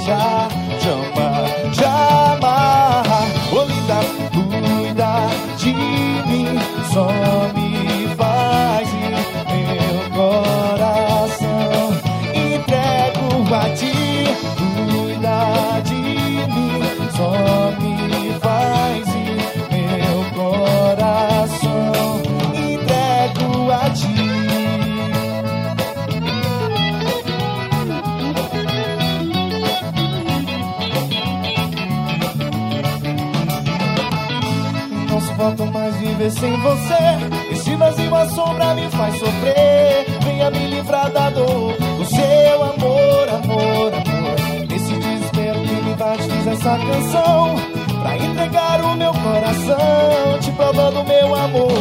deixar de amar, de amar. Ô linda, cuida de mim, só me faz meu coração entrego a ti. Cuida de mim, só me faz meu coração entrego a ti. Não suporto mais viver sem você. Esse vazio, a sombra me faz sofrer. Venha me livrar da dor do seu amor, amor, amor. Nesse desespero que me bate, fiz essa canção pra entregar o meu coração, te provando meu amor.